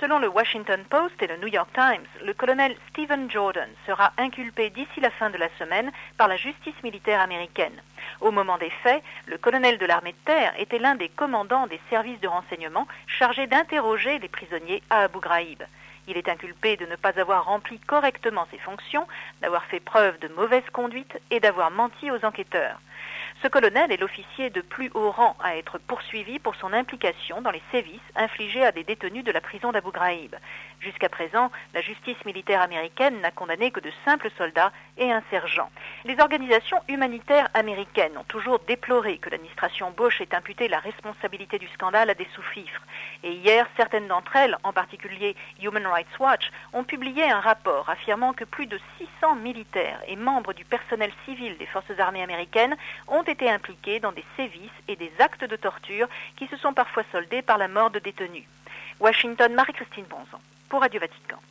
Selon le Washington Post et le New York Times, le colonel Stephen Jordan sera inculpé d'ici la fin de la semaine par la justice militaire américaine. Au moment des faits, le colonel de l'armée de terre était l'un des commandants des services de renseignement chargés d'interroger les prisonniers à Abu Ghraib. Il est inculpé de ne pas avoir rempli correctement ses fonctions, d'avoir fait preuve de mauvaise conduite et d'avoir menti aux enquêteurs. Ce colonel est l'officier de plus haut rang à être poursuivi pour son implication dans les sévices infligés à des détenus de la prison d'Abu Ghraib. Jusqu'à présent, la justice militaire américaine n'a condamné que de simples soldats et un sergent. Les organisations humanitaires américaines ont toujours déploré que l'administration Bush ait imputé la responsabilité du scandale à des sous-fifres. Et hier, certaines d'entre elles, en particulier Human Rights Watch, ont publié un rapport affirmant que plus de 600 militaires et membres du personnel civil des forces armées américaines ont été impliqués dans des sévices et des actes de torture qui se sont parfois soldés par la mort de détenus. Washington, Marie-Christine Bonzan, pour Radio Vatican.